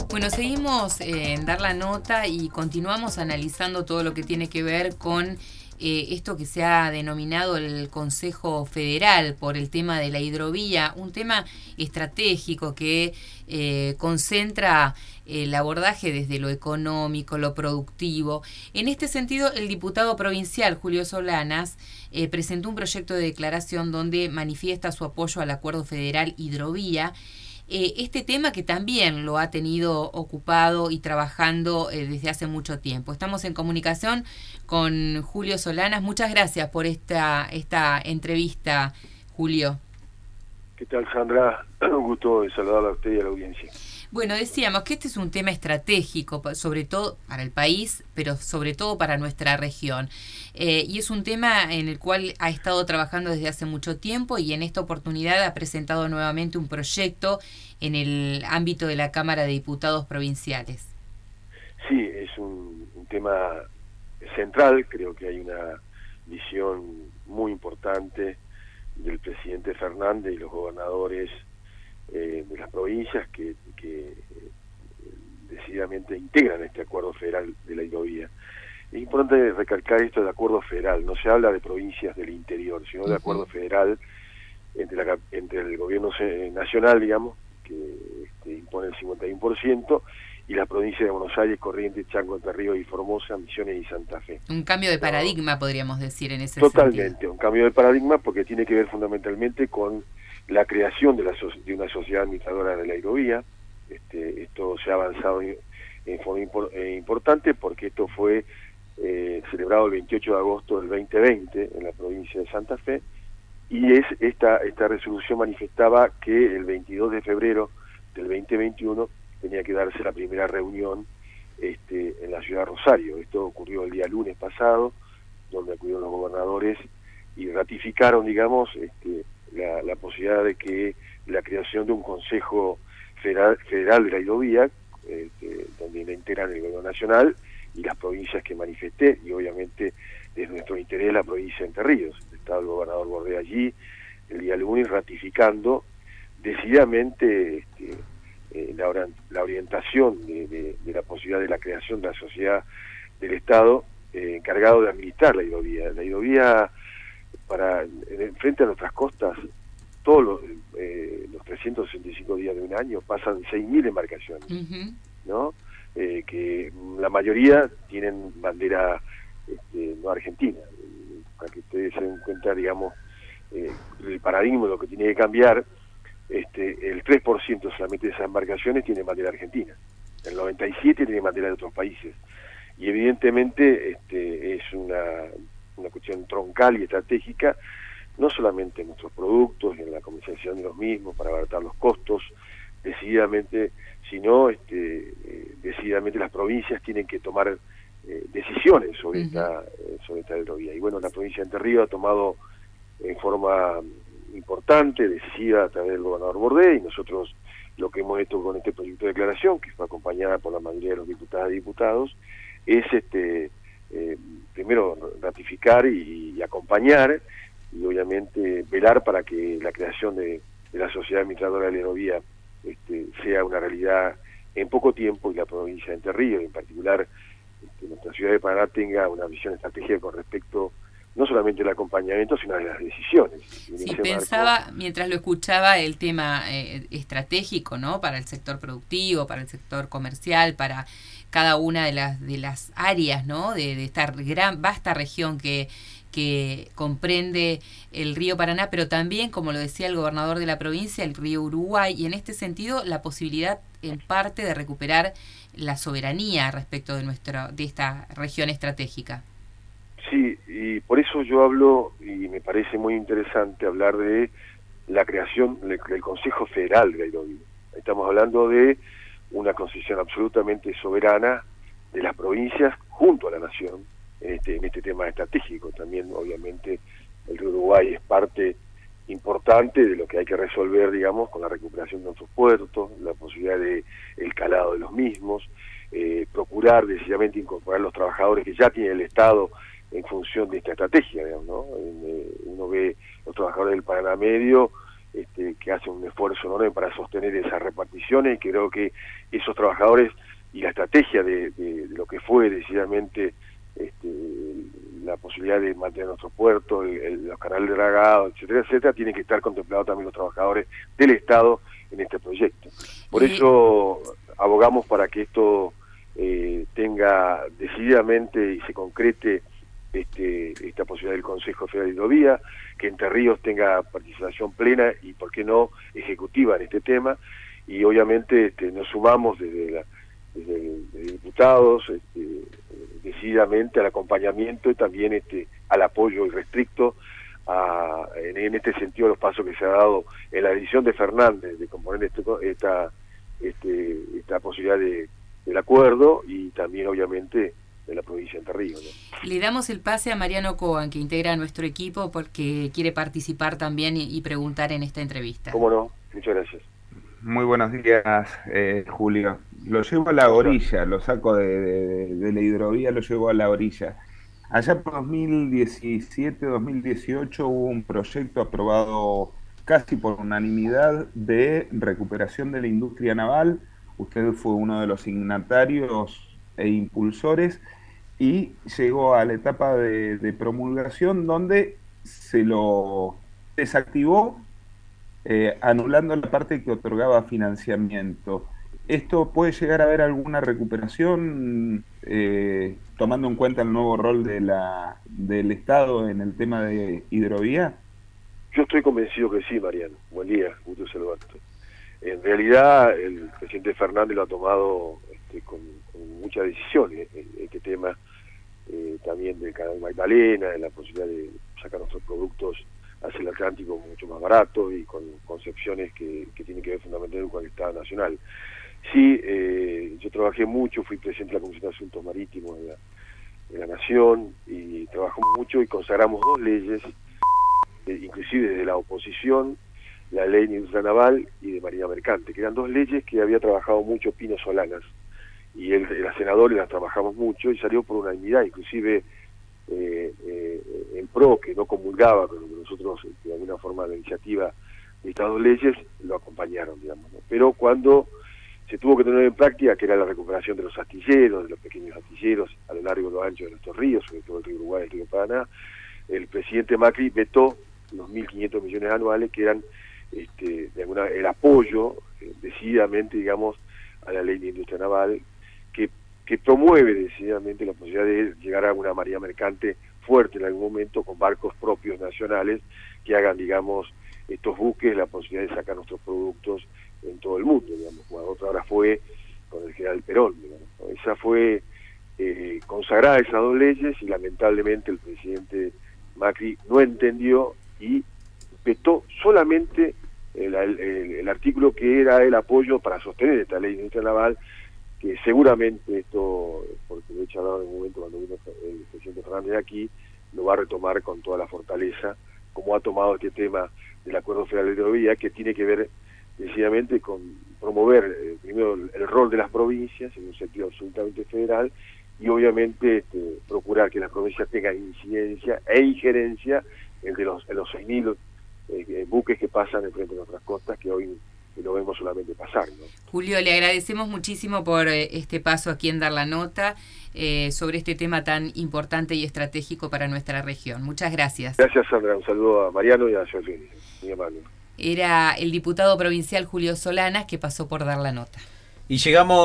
Bueno, seguimos en Dar la Nota y continuamos analizando todo lo que tiene que ver con esto que se ha denominado el Consejo Federal por el tema de la hidrovía, un tema estratégico que concentra el abordaje desde lo económico, lo productivo. En este sentido, el diputado provincial Julio Solanas presentó un proyecto de declaración donde manifiesta su apoyo al Acuerdo Federal Hidrovía. Este tema que también lo ha tenido ocupado y trabajando desde hace mucho tiempo. Estamos en comunicación con Julio Solanas. Muchas gracias por esta entrevista, Julio. ¿Qué tal, Sandra? Un gusto de saludarla a usted y a la audiencia. Bueno, decíamos que este es un tema estratégico, sobre todo para el país, pero sobre todo para nuestra región. Y es un tema en el cual ha estado trabajando desde hace mucho tiempo y en esta oportunidad ha presentado nuevamente un proyecto en el ámbito de la Cámara de Diputados Provinciales. Sí, es un tema central. Creo que hay una visión muy importante del presidente Fernández y los gobernadores de las provincias que decididamente integran este acuerdo federal de la hidrovía. Es importante recalcar esto del acuerdo federal. No se habla de provincias del interior, sino de acuerdo federal entre el gobierno nacional, digamos, que impone el 51%, y la provincia de Buenos Aires, Corrientes, Chaco, Entre Ríos y Formosa, Misiones y Santa Fe. Un cambio de paradigma, podríamos decir, en ese Totalmente, sentido. Un cambio de paradigma porque tiene que ver fundamentalmente con la creación de una sociedad administradora de la hidrovía. Esto se ha avanzado en forma importante porque esto fue celebrado el 28 de agosto del 2020 en la provincia de Santa Fe, y esta resolución manifestaba que el 22 de febrero del 2021 tenía que darse la primera reunión en la ciudad de Rosario. Esto ocurrió el día lunes pasado, donde acudieron los gobernadores y ratificaron, digamos, la posibilidad de que la creación de un Consejo Federal de la Hidrovía, donde la integran el gobierno nacional y las provincias que manifesté, y obviamente desde nuestro interés la provincia de Entre Ríos. Estaba el gobernador Bordé allí el día lunes ratificando decididamente la orientación de la posibilidad de la creación de la sociedad del Estado encargado de administrar la hidrovía. La hidrovía, frente a nuestras costas, todos los 365 días de un año pasan 6.000 embarcaciones, ¿no? Que la mayoría tienen bandera no argentina. Para que ustedes se den cuenta, digamos, el paradigma de lo que tiene que cambiar. El 3% solamente de esas embarcaciones tiene bandera argentina, el 97% tiene bandera de otros países, y evidentemente es una cuestión troncal y estratégica, no solamente en nuestros productos y en la comercialización de los mismos para abaratar los costos, decididamente, sino decididamente las provincias tienen que tomar decisiones sobre esta hidrovía. Y bueno, la provincia de Entre Ríos ha tomado en forma importante, decisiva, a través del gobernador Bordé, y nosotros lo que hemos hecho con este proyecto de declaración, que fue acompañada por la mayoría de los diputadas y diputados, es primero ratificar y acompañar, y obviamente velar para que la creación de la sociedad administradora de la hidrovía sea una realidad en poco tiempo, y la provincia de Entre Ríos, en particular nuestra ciudad de Paraná, tenga una visión estratégica con respecto no solamente el acompañamiento, sino de las decisiones. Sí, pensaba, mientras lo escuchaba, el tema estratégico, ¿no? Para el sector productivo, para el sector comercial, para cada una de las áreas, ¿no? De esta vasta región que comprende el río Paraná, pero también, como lo decía el gobernador de la provincia, el río Uruguay, y en este sentido la posibilidad en parte de recuperar la soberanía respecto de esta región estratégica. Sí, y por eso yo hablo, y me parece muy interesante hablar de la creación del Consejo Federal de la Hidrovía. Estamos hablando de una concesión absolutamente soberana de las provincias junto a la nación en este tema estratégico. También, obviamente, el río Uruguay es parte importante de lo que hay que resolver, digamos, con la recuperación de nuestros puertos, la posibilidad de el calado de los mismos, procurar decididamente incorporar los trabajadores que ya tiene el Estado en función de esta estrategia, digamos, ¿no? Uno ve los trabajadores del Paraná Medio que hacen un esfuerzo enorme para sostener esas reparticiones, y creo que esos trabajadores y la estrategia de lo que fue decididamente la posibilidad de mantener nuestros puertos, los canales de dragado, etcétera, etcétera, tienen que estar contemplados también los trabajadores del Estado en este proyecto. Por eso abogamos para que esto tenga decididamente y se concrete esta posibilidad del Consejo Federal de Hidrovía, que Entre Ríos tenga participación plena y, por qué no, ejecutiva en este tema, y obviamente nos sumamos desde diputados decididamente al acompañamiento y también al apoyo irrestricto en este sentido los pasos que se ha dado en la decisión de Fernández de componer esta posibilidad del acuerdo, y también obviamente de la provincia de Entre Ríos, ¿no? Le damos el pase a Mariano Coan, que integra nuestro equipo porque quiere participar también y preguntar en esta entrevista. ¿Cómo no? Muchas gracias. Muy buenos días, Julio. Lo llevo a la orilla, lo saco de la hidrovía, lo llevo a la orilla. Allá por 2017-2018 hubo un proyecto aprobado casi por unanimidad de recuperación de la industria naval. Usted fue uno de los signatarios e impulsores y llegó a la etapa de promulgación donde se lo desactivó, anulando la parte que otorgaba financiamiento. ¿Esto puede llegar a haber alguna recuperación, tomando en cuenta el nuevo rol del Estado en el tema de hidrovía? Yo estoy convencido que sí, Mariano. Buen día, gusto saludarte. En realidad, el presidente Fernández lo ha tomado con mucha decisión, este tema también del canal Magdalena, de la posibilidad de sacar nuestros productos hacia el Atlántico mucho más barato y con concepciones que tienen que ver fundamentalmente con el Estado Nacional. Sí, yo trabajé mucho, fui presidente de la Comisión de Asuntos Marítimos de la Nación, y trabajamos mucho y consagramos 2 leyes, inclusive desde la oposición, la ley de industria naval y de marina mercante, que eran 2 leyes que había trabajado mucho Pino Solanas, y él era senador y las trabajamos mucho, y salió por unanimidad, inclusive el PRO, que no comulgaba con lo que nosotros, de alguna forma, la iniciativa de estas 2 leyes, lo acompañaron, digamos, ¿no? Pero cuando se tuvo que tener en práctica, que era la recuperación de los astilleros, de los pequeños astilleros a lo largo y lo ancho de nuestros ríos, sobre todo el río Uruguay y el río Paraná, el presidente Macri vetó los 1.500 millones anuales que eran el apoyo decididamente, digamos, a la ley de industria naval, que promueve decididamente la posibilidad de llegar a una marina mercante fuerte en algún momento, con barcos propios nacionales que hagan, digamos, estos buques la posibilidad de sacar nuestros productos en todo el mundo, digamos. Otra hora fue con el general Perón, digamos, ¿no? Esa fue consagrada esas 2 leyes, y lamentablemente el presidente Macri no entendió y vetó solamente el artículo que era el apoyo para sostener esta ley de industria naval, que seguramente esto, porque lo he charlado en un momento cuando vino el presidente Fernández aquí, lo va a retomar con toda la fortaleza, como ha tomado este tema del Acuerdo Federal de Hidrovía, que tiene que ver decididamente con promover primero el rol de las provincias en un sentido absolutamente federal, y obviamente procurar que las provincias tengan incidencia e injerencia entre los 6.000 buques que pasan enfrente de nuestras costas, que hoy lo vemos solamente pasar, ¿no? Julio, le agradecemos muchísimo por este paso aquí en Dar la Nota sobre este tema tan importante y estratégico para nuestra región. Muchas gracias. Gracias, Sandra. Un saludo a Mariano y a Joaquín. Muy amable. Era el diputado provincial Julio Solanas, que pasó por Dar la Nota. Y llegamos